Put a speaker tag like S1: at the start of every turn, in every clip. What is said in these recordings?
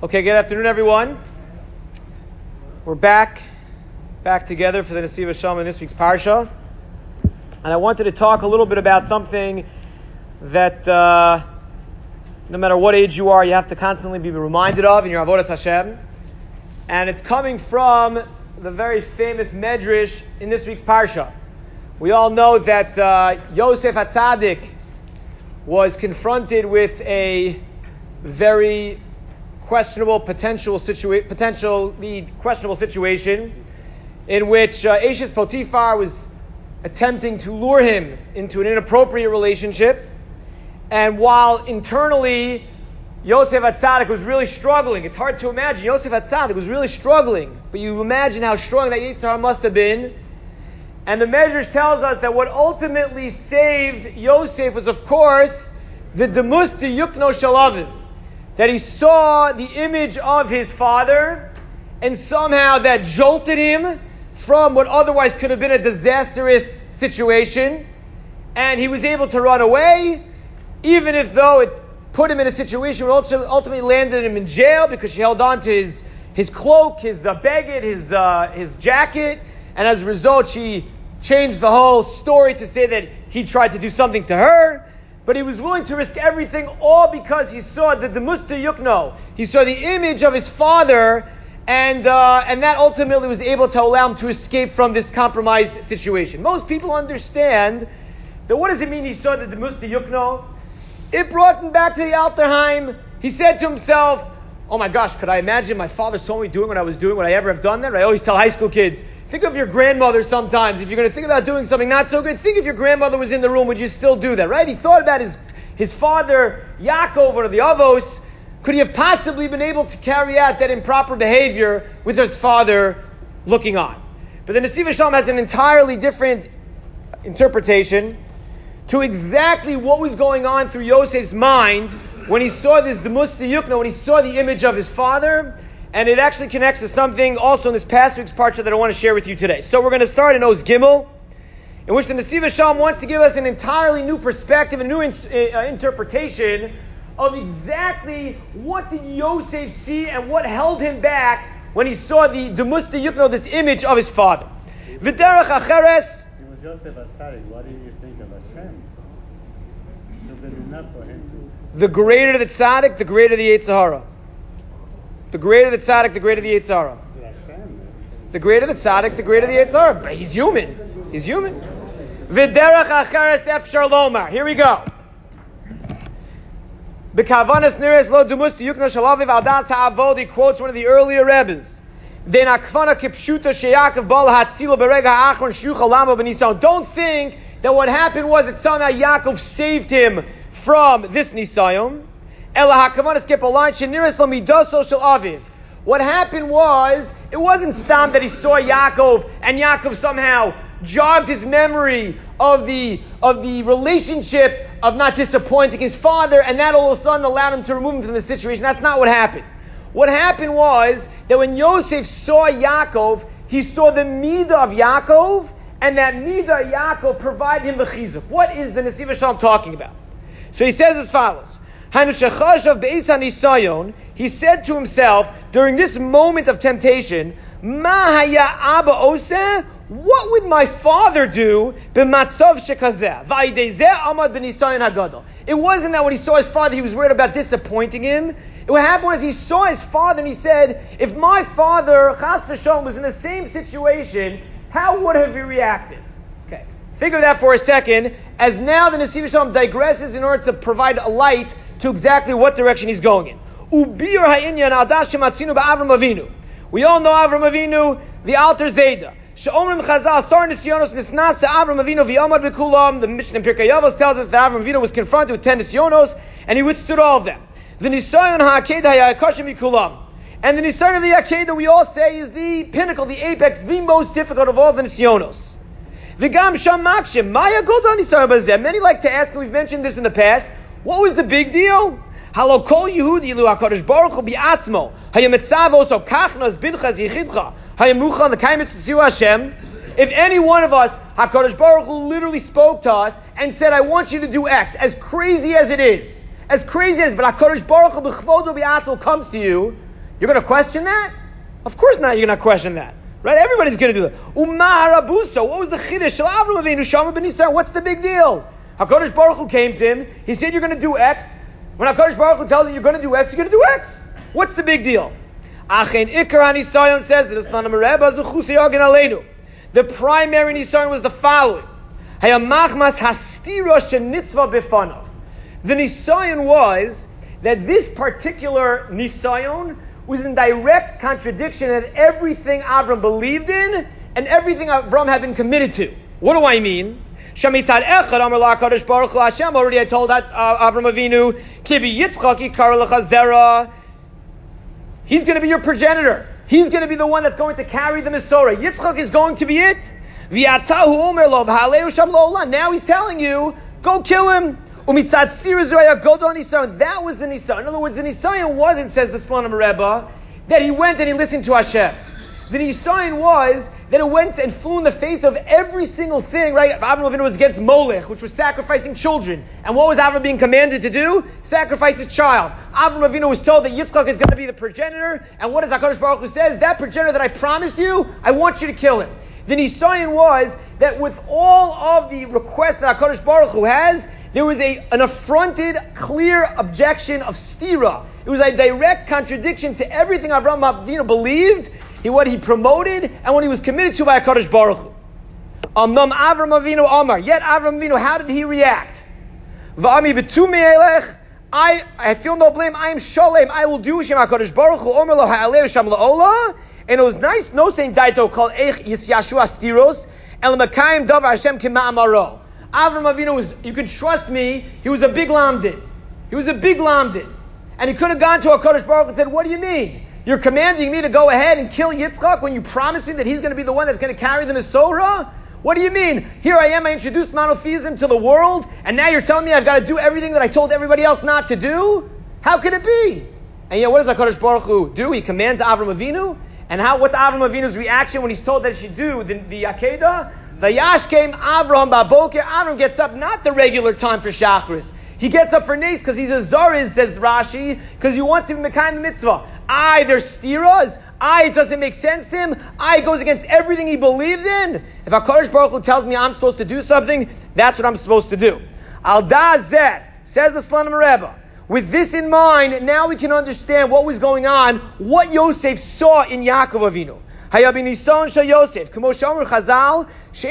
S1: Okay, good afternoon, everyone. We're back together for the Nesiva Shalom in this week's Parsha. And I wanted to talk a little bit about something that no matter what age you are, you have to constantly be reminded of in your Avodas Hashem. And it's coming from the very famous Medrash in this week's Parsha. We all know that Yosef HaTzadik was confronted with a very potentially questionable situation in which Ashes Potiphar was attempting to lure him into an inappropriate relationship. And while internally Yosef HaTzadik was really struggling, it's hard to imagine, Yosef HaTzadik was really struggling, but you imagine how strong that Yetzer Hara must have been. And the Medrash tells us that what ultimately saved Yosef was, of course, the Demus Yukno Shalaviv, that he saw the image of his father, and somehow that jolted him from what otherwise could have been a disastrous situation, and he was able to run away, even if though it put him in a situation where ultimately landed him in jail because she held on to his cloak, his beged, his jacket, and as a result she changed the whole story to say that he tried to do something to her. But he was willing to risk everything, all because he saw the Demus Yukno. He saw the image of his father, and that ultimately was able to allow him to escape from this compromised situation. Most people understand that what does it mean he saw the Demus Yukno? It brought him back to the Alterheim. He said to himself, oh my gosh, could I imagine my father saw me doing what I was doing? Would I ever have done that? I always tell high school kids, think of your grandmother sometimes. If you're going to think about doing something not so good, think if your grandmother was in the room, would you still do that, right? He thought about his father, Yaakov, or the Avos. Could he have possibly been able to carry out that improper behavior with his father looking on? But the Nesiva Shalom has an entirely different interpretation to exactly what was going on through Yosef's mind when he saw this Demus Yukno, when he saw the image of his father. And it actually connects to something also in this past week's parsha that I want to share with you today. So we're going to start in Oz Gimel, in which the Nesiva Shalom wants to give us an entirely new perspective, a new interpretation of exactly what did Yosef see and what held him back when he saw the Demus Yukno, this image of his father. V'derech acheres.
S2: It was Yosef HaTzadik. What did you think of Hashem? It would have been enough for him to...
S1: The greater the tzaddik, the greater the Yetzer Hara. The greater the tzaddik, the greater the Yetzer Hara. The greater the tzaddik, the greater the Yetzer Hara. But he's human. V'derech acheres efshar lomar. Here we go. B'kavanas nires lo dumus yukno shalaviv al das ha'avod. He quotes one of the earlier Rebbes. Then akfana kipshuta sheyakav bal hatzilo berega ha'achron shucha lama b'nisayon. Don't think that what happened was that somehow Yaakov saved him from this nisayon. What happened was, it wasn't stam that he saw Yaakov and Yaakov somehow jogged his memory of the relationship of not disappointing his father, and that all of a sudden allowed him to remove him from the situation. That's not what happened. What happened was that when Yosef saw Yaakov, he saw the midah of Yaakov, and that midah of Yaakov provided him the chizuk. What is the Nesiva Shalom talking about? So he says as follows. He said to himself, during this moment of temptation, what would my father do? It wasn't that when he saw his father, he was worried about disappointing him. What happened was he saw his father and he said, if my father, Chas v'Shalom, was in the same situation, how would have he reacted? Okay, think of that for a second, as now the Nesiva Shalom digresses in order to provide a light to exactly what direction he's going in. We all know Avram Avinu, the Alter Zayda. The Mishnah in Pirkei Avos tells us that Avram Avinu was confronted with 10 nisyonos, and he withstood all of them. The Nisayon HaAkeda HaYakashim Mikulam. And the Nisayon of the Akedah, we all say, is the pinnacle, the apex, the most difficult of all the nisyonos. V'gam sham makshim, maya goda nisayon bazeh. Many like to ask, and we've mentioned this in the past, what was the big deal? Halo kol Yehudi lu HaKadosh Baruch Hu bi'atzmo hayamitzav oso kachnas binchas yichidcha hayamuchan l'kaimitz tziu Hashem. If any one of us, HaKadosh Baruch Hu literally spoke to us and said, I want you to do X, as crazy as it is, but HaKadosh Baruch Hu b'chvodo bi'atzmo comes to you, You're going to question that? Of course not, you're going to question that. Right? Everybody's going to do that. Umaharabuso. What was the chiddush? Shel Avram Avinu Shama ben Yisrael. What's the big deal? HaKadosh Baruch Hu came to him. He said, you're going to do X. When HaKadosh Baruch Hu tells you you're going to do X, you're going to do X. What's the big deal? Achen Ikar HaNisayon says that the primary Nisayon was the following. Hayamachmas hastira shenitzva b'fanav. The Nisayon was that this particular Nisayon was in direct contradiction of everything Avram believed in and everything Avram had been committed to. What do I mean? Shamitzad echad amar la HaKadosh Baruch Hu Hashem. Already I told that Avram Avinu, Kibi Yitzchak yikar lecha zera. He's going to be your progenitor. He's going to be the one that's going to carry the Mesorah. Yitzchak is going to be it. V'yatahu omer lo v'haleu sham lo. Now he's telling you, go kill him. That was the Nisayon. In other words, the Nisayon wasn't, says the Slonim Rebbe, that he went and he listened to Hashem. The Nisayon was that it went and flew in the face of every single thing, right? Avram Avinu was against Molech, which was sacrificing children. And what was Avram being commanded to do? Sacrifice his child. Avram Avinu was told that Yitzchak is going to be the progenitor. And what does HaKadosh Baruch Hu says? That progenitor that I promised you, I want you to kill him. The Nisayon was that with all of the requests that HaKadosh Baruch Hu has, there was an affronted, clear objection of stira. It was a direct contradiction to everything Avram Avinu believed, what he promoted, and what he was committed to by HaKadosh Baruch Hu. Amnam Avram Avinu Amar. Yet Avram Avinu, how did he react? V'ami b'tu me'elech. I feel no blame. I am sholem. I will do Shem HaKadosh Baruch Hu. Omer lo ha'aleh sham la'ola. And it was nice, no saying daito called eich yisyashu astiros el mekayim davar Hashem k'ma'amaro. Avram Avinu was, you can trust me, he was a big lamdin. He was a big lamdin. And he could have gone to HaKadosh Baruch Hu and said, what do you mean? You're commanding me to go ahead and kill Yitzchak when you promised me that he's going to be the one that's going to carry the Mesorah? What do you mean? Here I am, I introduced monotheism to the world, and now you're telling me I've got to do everything that I told everybody else not to do? How could it be? And yet, what does HaKadosh Baruch Hu do? He commands Avram Avinu. And what's Avram Avinu's reaction when he's told that he should do the Akedah? Vayash came Avram Baboker. Avram gets up not the regular time for Shachris. He gets up for Nes because he's a Zariz, says Rashi, because he wants to be Mekayim the mitzvah. There's stiras. It doesn't make sense to him. It goes against everything he believes in. If HaKadosh Baruch Hu tells me I'm supposed to do something, that's what I'm supposed to do. Al Da'azeh, says the Slonim Rebbe. With this in mind, now we can understand what was going on, what Yosef saw in Yaakov Avinu. Yosef, Chazal,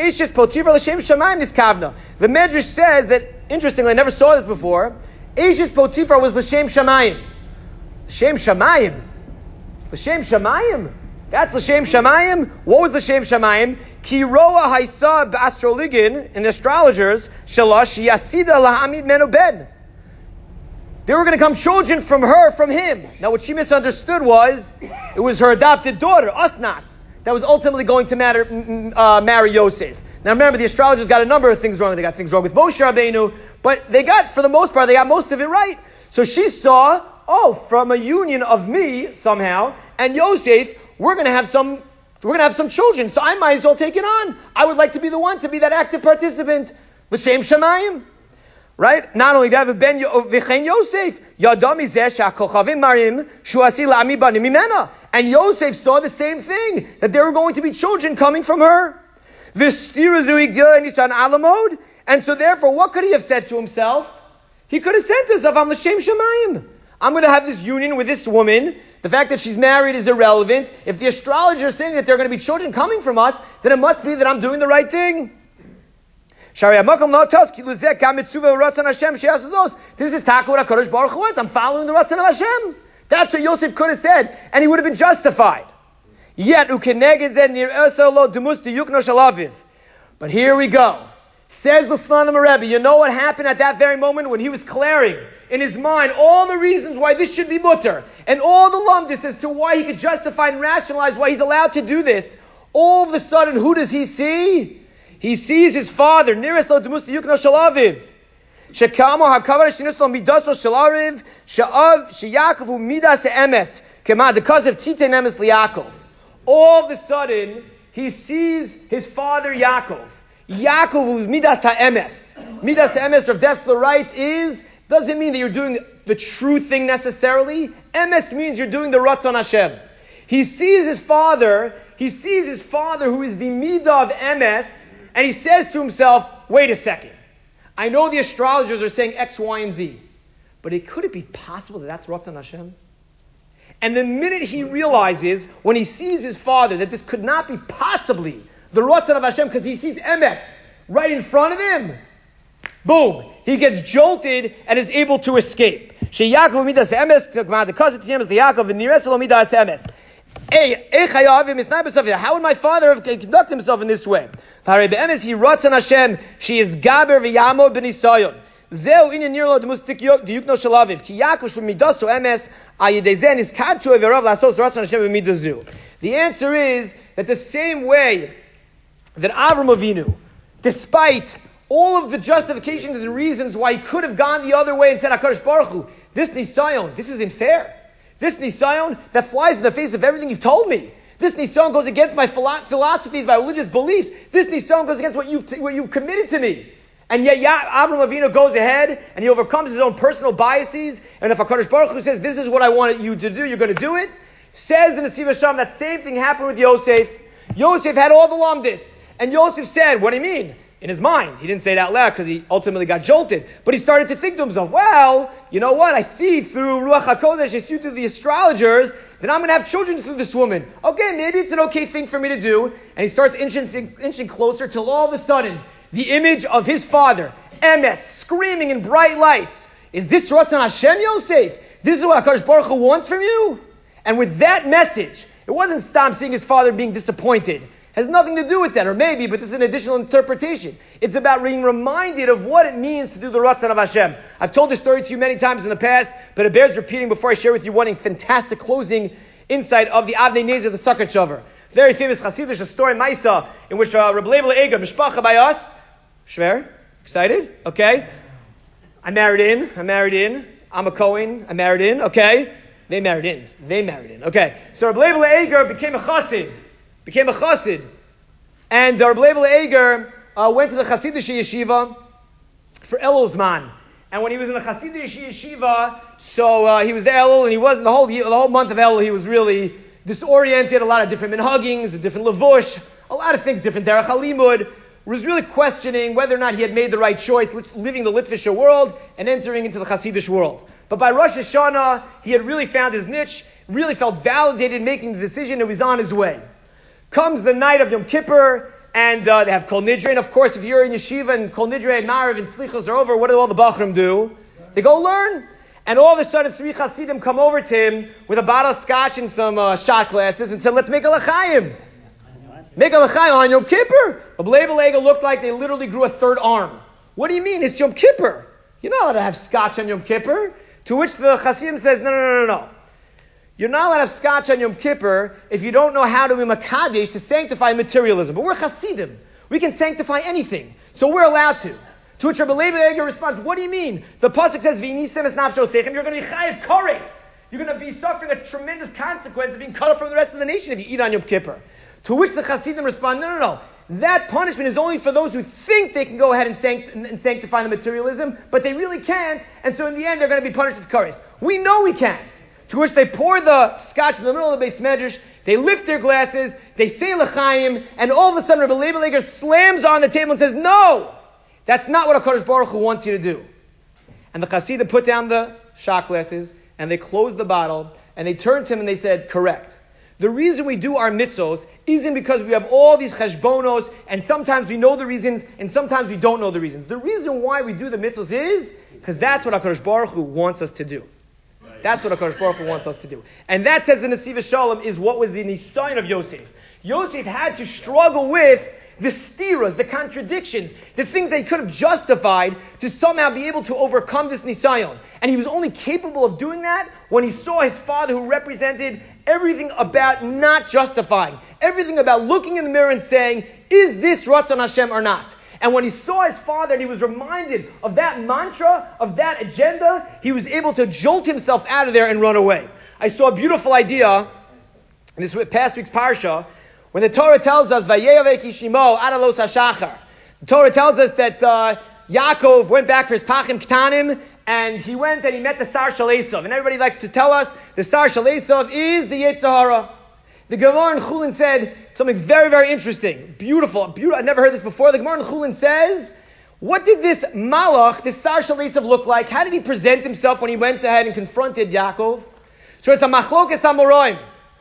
S1: the Medrash says that, interestingly, I never saw this before, Eishes Potiphar was L'Shem Shamayim. L'Shem Shamayim? L'Shem Shamayim? That's L'Shem Shamayim? What was L'Shem Shamayim? Ki roa haisa b'astroligin, in the astrologers, shalosh yasida lahamid menu ben. There were going to come children from her, from him. Now what she misunderstood was, it was her adopted daughter, Asnas, that was ultimately going to marry Yosef. Now remember, the astrologers got a number of things wrong. They got things wrong with Moshe Rabbeinu, but for the most part, they got most of it right. So she saw, from a union of me, somehow, and Yosef, we're going to have some children, so I might as well take it on. I would like to be the one to be that active participant. L'Shem Shamayim. Right? Not only that, Ben V'chein Yosef Yadam Izeh Sha'Kochavim Marim Shuasi La'ami Banim Mimena. And Yosef saw the same thing, that there were going to be children coming from her. V'stiru Zuigdil Nisan Alamod. And so therefore, what could he have said to himself? He could have said to himself, I'm L'Shem Shamayim. I'm going to have this union with this woman. The fact that she's married is irrelevant. If the astrologer is saying that there are going to be children coming from us, then it must be that I'm doing the right thing. This is Taka what HaKadosh Baruch Hu wants. I'm following the Ratzon of Hashem. That's what Yosef could have said, and he would have been justified. But here we go. Says the Slonim Rebbe, you know what happened at that very moment when he was clearing in his mind all the reasons why this should be mutter, and all the lumdis as to why he could justify and rationalize why he's allowed to do this. All of a sudden, who does he see? He sees his father, Niris lo demus yukno shalaviv. Shekamo hakavar shinis lo midas lo shalariv, she'av sheyakov hu midas emes, kema because of titein emes liYakov. All of a sudden, he sees his father Yaakov. Yaakov who's midas ha'emes. Midas ha'emes, Rav Dessler writes, doesn't mean that you're doing the true thing necessarily. Emes means you're doing the Ratzon Hashem. He sees his father who is the Midah of Emes, and he says to himself, wait a second. I know the astrologers are saying X, Y, and Z, but could it be possible that that's Ratzon Hashem? And the minute he realizes, when he sees his father, that this could not be possibly the Ratzon of Hashem, because he sees Emes right in front of him, boom, he gets jolted and is able to escape. How would my father have conducted himself in this way? She is gaber v'yamo b'nisayon. Zeu inyan nirlo demus diyukno shalaviv. Ki Yaakov shum midaso emes ayidezen is kadchu everav lasos ratzon Hashem b'midazu. The answer is that the same way that Avram Avinu, despite all of the justifications and reasons why he could have gone the other way and said, HaKadosh Baruch Hu, this Nisayon, this isn't fair. This Nisayon, that flies in the face of everything you've told me. This Nisayon goes against my philosophies, my religious beliefs. This Nisayon goes against what you've committed to me. And yet Avram Avinu goes ahead and he overcomes his own personal biases. And if HaKadosh Baruch Hu says, this is what I want you to do, you're going to do it. Says the Nesiv Hashem, that same thing happened with Yosef. Yosef had all the lamdis. And Yosef said, what do you mean? In his mind. He didn't say it out loud because he ultimately got jolted. But he started to think to himself, well, you know what? I see through Ruach HaKodesh, I see through the astrologers, that I'm going to have children through this woman. Okay, maybe it's an okay thing for me to do. And he starts inching closer till all of a sudden, the image of his father, Emes, screaming in bright lights. Is this Ratzon Hashem, Yosef? This is what HaKadosh Baruch Hu wants from you? And with that message, it wasn't stop seeing his father being disappointed. Has nothing to do with that, or maybe, but this is an additional interpretation. It's about being reminded of what it means to do the Ratzon of Hashem. I've told this story to you many times in the past, but it bears repeating before I share with you one fantastic closing insight of the Avnei Nezer, the Sukkot Shover. Very famous Hasidic story, Maisa, in which Reb Leibel Eger, Mishpacha by us, Shver, excited? Okay. I'm married in. I'm a Kohen. I'm married in. Okay. They married in. Okay. So Reb Leibel Eger became a Chassid. And Reb Leibel Eger went to the Hasidic yeshiva for Elul Zman. And when he was in the Hasidic yeshiva, so he was there Elul, and he wasn't the whole month of Elul. He was really disoriented. A lot of different minhagings, a different levush, a lot of things, different derech halimud. Was really questioning whether or not he had made the right choice, living the Litvischer world and entering into the Hasidic world. But by Rosh Hashanah, he had really found his niche, really felt validated making the decision, and was on his way. Comes the night of Yom Kippur, and they have Kol Nidre, and of course, if you're in Yeshiva and Kol Nidre and Marav and Slichos are over, what do all the Bachrim do? They go learn. And all of a sudden, 3 Hasidim come over to him with a bottle of scotch and some shot glasses and said, let's make a l'chaim. Make a l'chaim on Yom Kippur. Reb Leibel Eger looked like they literally grew a third arm. What do you mean? It's Yom Kippur. You're not allowed to have scotch on Yom Kippur. To which the Hasidim says, no. You're not allowed to have scotch on Yom Kippur if you don't know how to be makadesh, to sanctify materialism. But we're Hasidim. We can sanctify anything. So we're allowed to. To which Reb Leibel Eger responds, what do you mean? The pasuk says, V'nisem es nafsho seichem, you're going to be chayiv kores. You're going to be suffering a tremendous consequence of being cut off from the rest of the nation if you eat on Yom Kippur. To which the Hasidim respond, no. That punishment is only for those who think they can go ahead and sanctify the materialism, but they really can't, and so in the end they're going to be punished with kares. We know we can. To which they pour the scotch in the middle of the Beis Medrash, they lift their glasses, they say l'chaim, and all of a sudden Reb Leibel Eger slams on the table and says, no! That's not what HaKadosh Baruch Hu wants you to do. And the Hasidim put down the shot glasses, and they closed the bottle, and they turned to him and they said, correct. The reason we do our mitzvos isn't because we have all these cheshbonos, and sometimes we know the reasons, and sometimes we don't know the reasons. The reason why we do the mitzvos is because that's what HaKadosh Baruch Hu wants us to do. That's what HaKadosh Baruch Hu wants us to do. And that, says the Nesiv Shalom, is what was the nisayon of Yosef. Yosef had to struggle with the stiras, the contradictions, the things that he could have justified to somehow be able to overcome this nisayon. And he was only capable of doing that when he saw his father, who represented everything about not justifying, everything about looking in the mirror and saying, is this Ratzon Hashem or not? And when he saw his father and he was reminded of that mantra, of that agenda, he was able to jolt himself out of there and run away. I saw a beautiful idea in this past week's parsha, when the Torah tells us, Vayeyavek Yishimo Adalos HaShachar. The Torah tells us that Yaakov went back for his Pachim Ktanim, and he went and he met the Sar Shel Esav. And everybody likes to tell us the Sar Shel Esav is the Yetzer Hara. The Gemara in Chulin said something very, very interesting. Beautiful. I've never heard this before. The Gemara in Chulin says, what did this Malach, this Sar Shel Esav, look like? How did he present himself when he went ahead and confronted Yaakov? So it's a Machlokes Amoraim,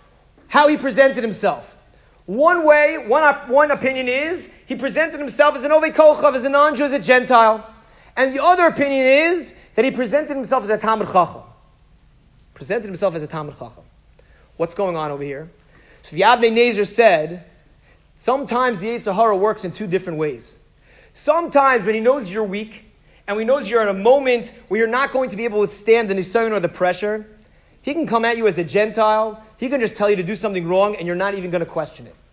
S1: how he presented himself. One way, one opinion is, he presented himself as an Ovei Kochav, as a non-Jew, as a Gentile. And the other opinion is that he presented himself as a Talmid Chacham. Presented himself as a Talmid Chacham. What's going on over here? So the Avnei Nezer said, sometimes the Yetzer Hara works in two different ways. Sometimes when he knows you're weak, and he knows you're in a moment where you're not going to be able to withstand the nisayon or the pressure, he can come at you as a Gentile, he can just tell you to do something wrong, and you're not even going to question it.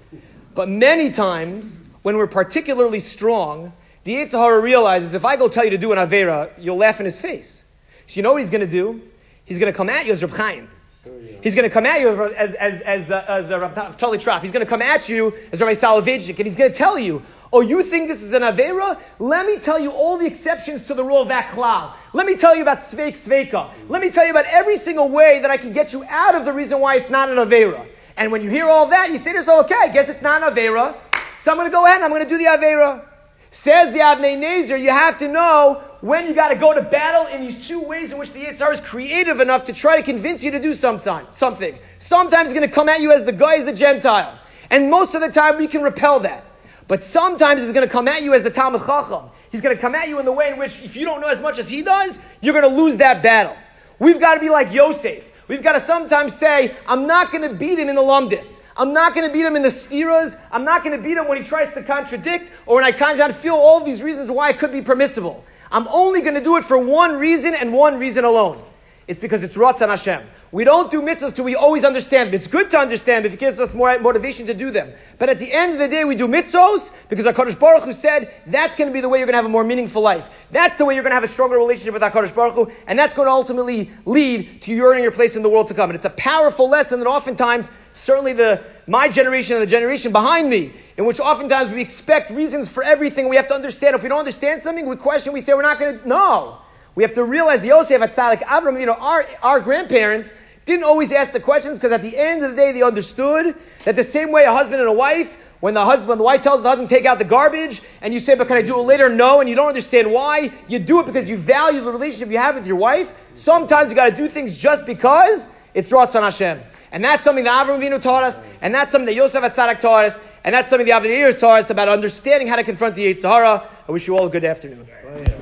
S1: But many times, when we're particularly strong, the Yetzer Hara realizes, if I go tell you to do an Avera, you'll laugh in his face. So you know what he's going to do? He's going to come at you as Reb Chaim. He's going to come at you as Rav Tali Trop. He's going to come at you as Rabbi Soloveitchik, and he's going to tell you, oh, you think this is an Avera? Let me tell you all the exceptions to the rule of that klal. Let me tell you about Sveik Sveika. Let me tell you about every single way that I can get you out of the reason why it's not an Avera. And when you hear all that, you say to yourself, okay, I guess it's not an Avera, so I'm going to go ahead and I'm going to do the Avera. Says the Avnei Nezer, you have to know when you got to go to battle in these two ways in which the Yetzer Hara is creative enough to try to convince you to do something. Sometimes it's going to come at you as the guy, as the Gentile. And most of the time we can repel that. But sometimes he's going to come at you as the Talmid Chacham. He's going to come at you in the way in which, if you don't know as much as he does, you're going to lose that battle. We've got to be like Yosef. We've got to sometimes say, I'm not going to beat him in the lumdis. I'm not going to beat him in the stiras. I'm not going to beat him when he tries to contradict or when I kind of feel all these reasons why it could be permissible. I'm only going to do it for one reason and one reason alone. It's because it's Ratzon Hashem. We don't do mitzvahs till we always understand. It's good to understand if it gives us more motivation to do them. But at the end of the day, we do mitzvahs because HaKadosh Baruch Hu said that's going to be the way you're going to have a more meaningful life. That's the way you're going to have a stronger relationship with HaKadosh Baruch Hu, and that's going to ultimately lead to you earning your place in the world to come. And it's a powerful lesson that oftentimes, certainly my generation and the generation behind me, in which oftentimes we expect reasons for everything. We have to understand. If we don't understand something, we question, we say we're not going to. No. We have to realize Yosef Atzadik, Avram, our grandparents didn't always ask the questions because at the end of the day they understood that the same way a husband and a wife, when the wife tells the husband to take out the garbage and you say, but can I do it later? No, and you don't understand why. You do it because you value the relationship you have with your wife. Sometimes you got to do things just because it's Ratzon Hashem. And that's something that Avram Avinu taught us, and that's something that Yosef Atzadik taught us, and that's something the Avnei Nezer taught us about understanding how to confront the Yetzer Hara. I wish you all a good afternoon.